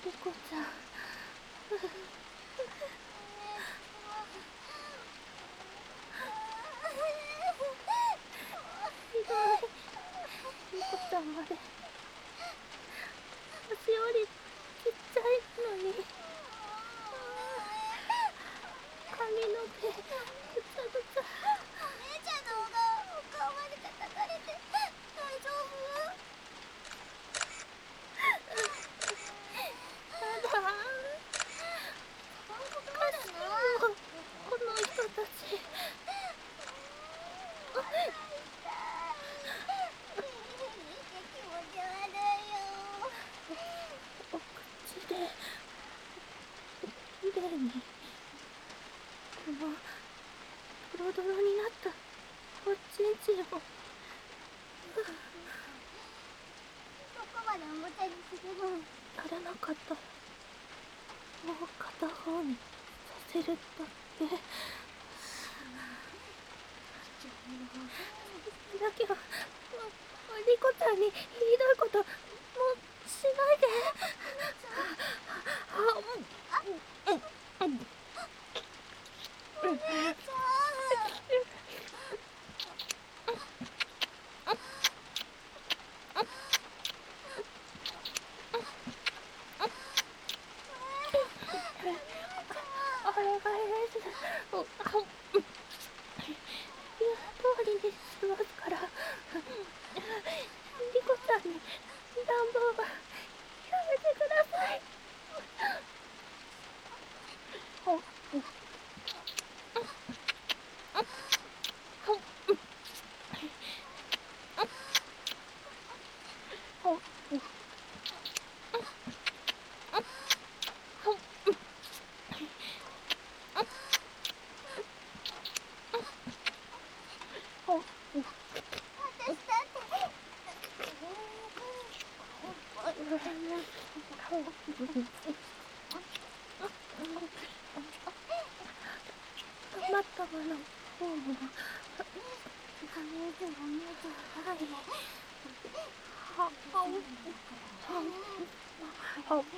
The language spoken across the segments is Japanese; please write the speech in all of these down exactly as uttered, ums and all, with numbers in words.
リコちゃん。ひどい。リコちゃんまで私よりちっちゃいのに、髪の毛ぐちゃぐちゃ。 お姉ちゃんのお顔まで叩かれて大丈夫？ やだ、おかしいよこの人たち。 気持ち悪いよ。 お口できれいにこのドロドロになったおちんちんを。 そこまでおもちゃにするのやれなかったらもう片方にさせるだけ。だけどリコちゃんにひどいこともうしないで。 お姉ちゃん。 お願いです。言う通りにしますから。リコちゃんに暖房はやめてください。余ったもの方も。 お姉ちゃんお姉ちゃん。 はい。は、は、は、は、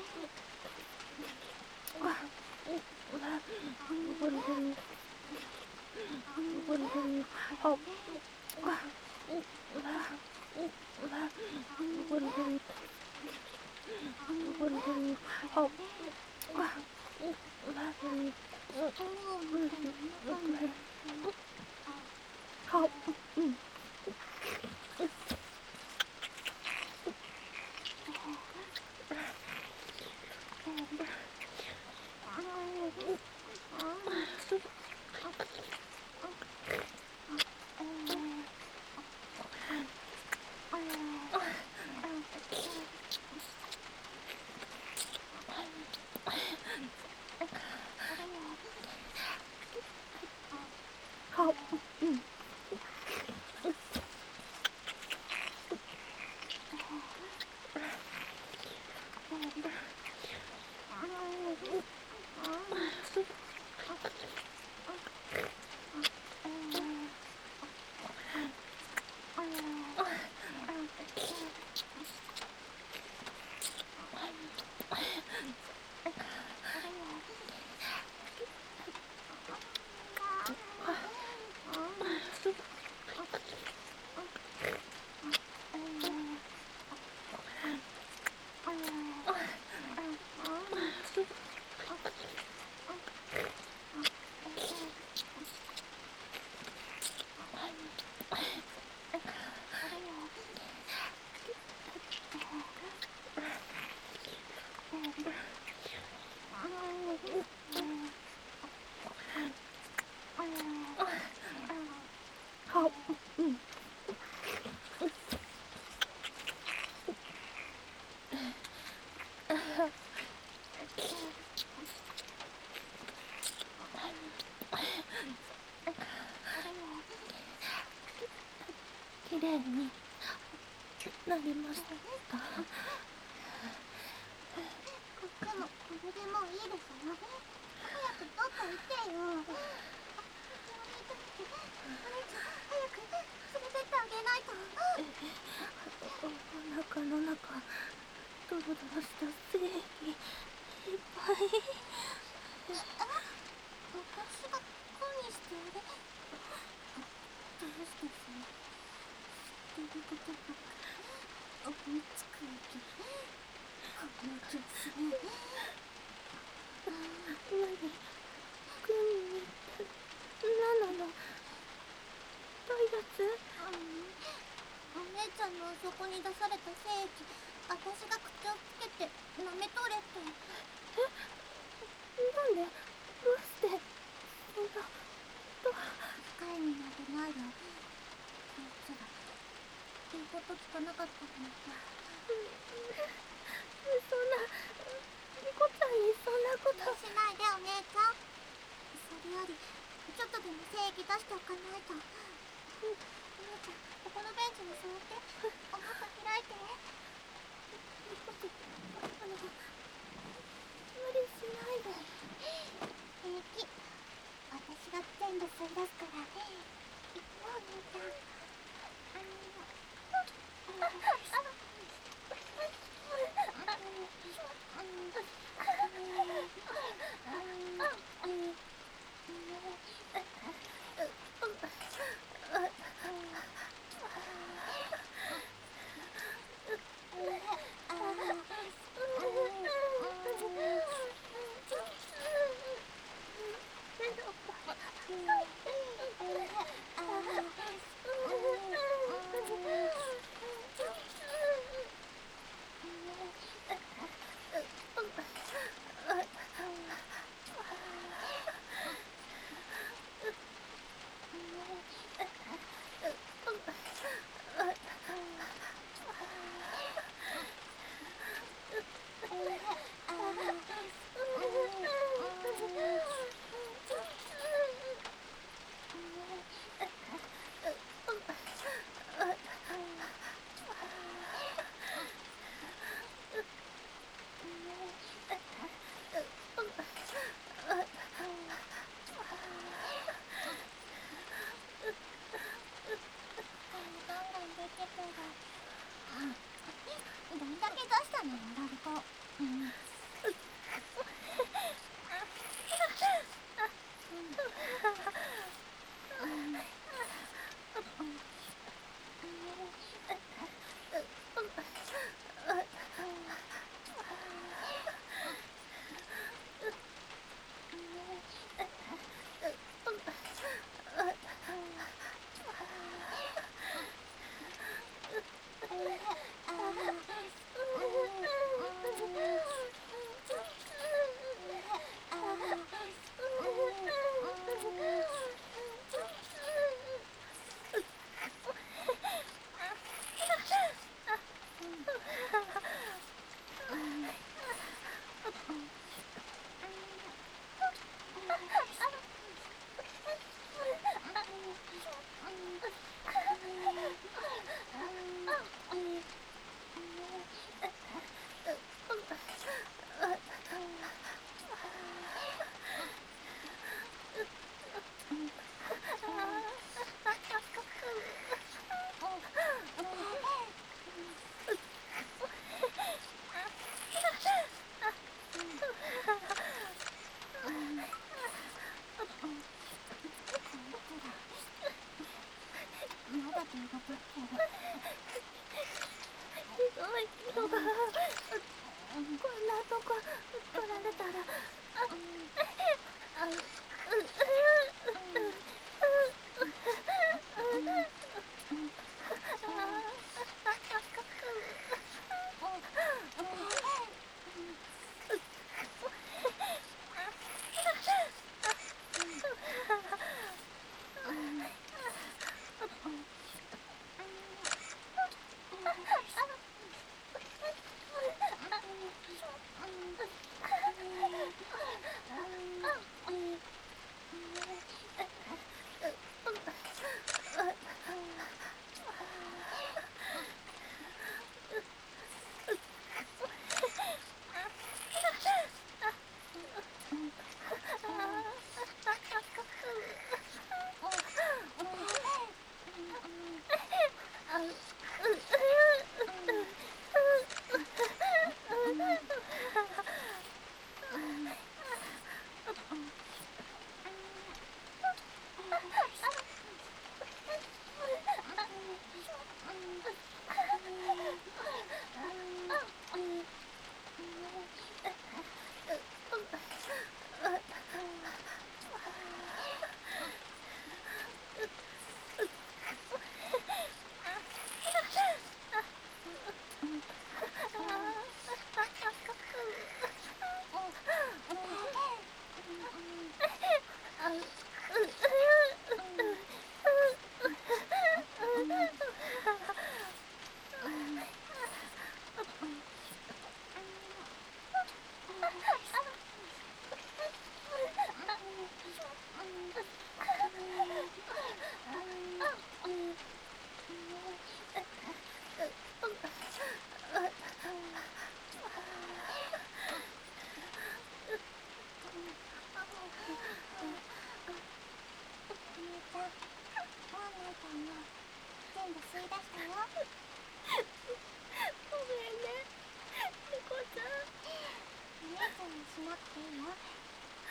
きれいになりました。 でもこれでもういいですよ。早くどっか行ってよ。お姉ちゃん早く連れてってあげないと。 お腹の中どっロドロした正義いっぱい。 私がコにしてあれ。どうしてその知ってることばっか思いつくわけ。この調子ね。 何軍にって何なの？どういうやつ？ お姉ちゃんのあそこに出された精液、私が口をつけて舐めとれって。 え、なんで？どうして？そんなど機械になんてないよ。こいつら言うこと聞かなかったのか。 そんなリコちゃんにそんなこと。 気にしないでお姉ちゃん。それよりちょっとでも精液出しておかないと。お姉ちゃん、ここのベンチに座って。お腹開いて。 リコちゃん、あの無理しないで。 平気。私が全部吸い出すから。いくよお姉ちゃん。あのどんだけ出したのよ、ラルコ。うん。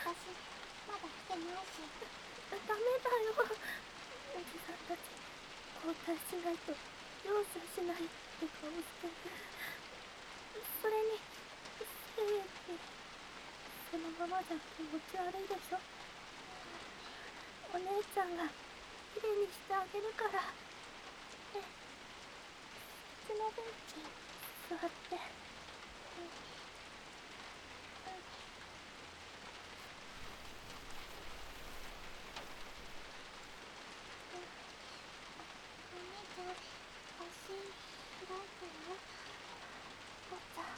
私まだ来てないし。 ダメだよ。おじさんたち交代しないと容赦しないって顔してる。それにせいってそのままじゃ気持ち悪いでしょ。お姉ちゃんがきれいにしてあげるから。ね、そっちのベンチ座って。 お姉ちゃん、足開いてよ。 おちゃん。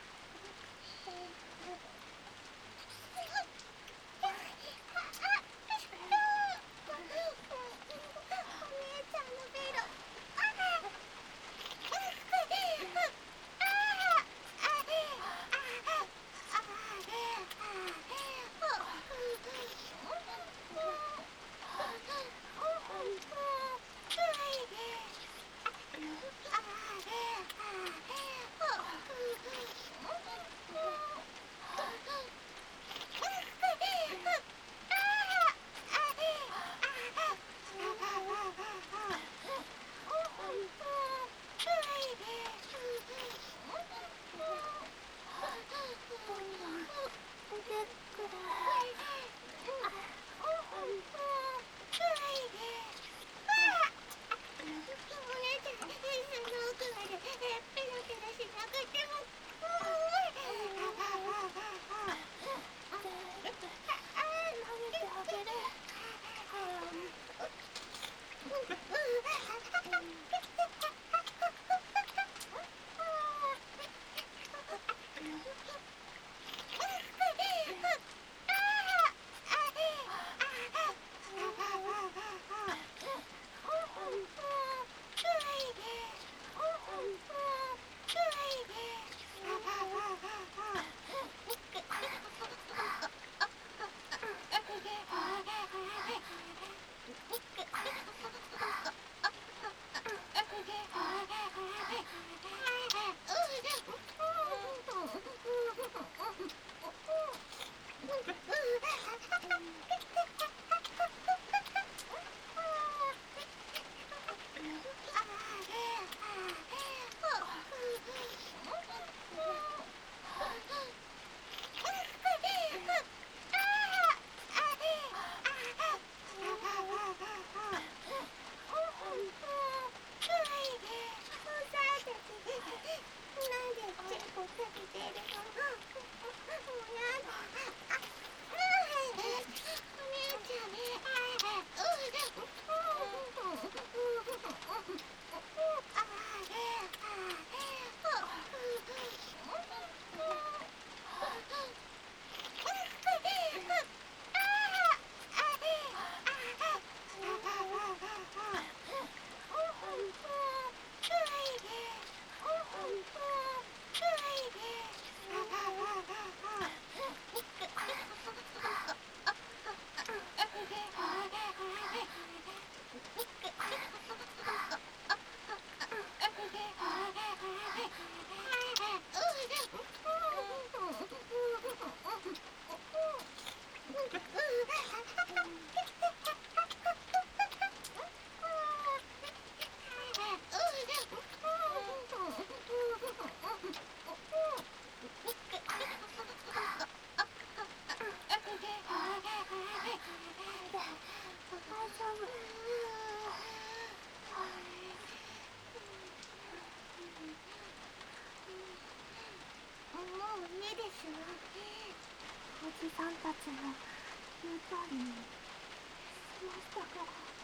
おじさんたちの言う通りにしましたから。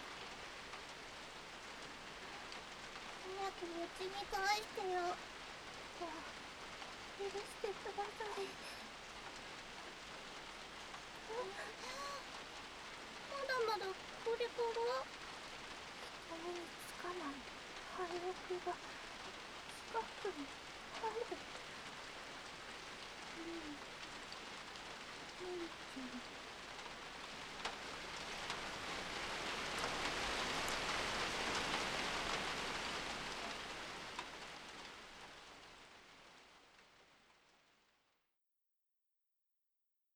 早くうちに返してよ。 じゃあ許してください。 まだまだこれから目につかない廃屋が近くにある。うん、うんちゃん。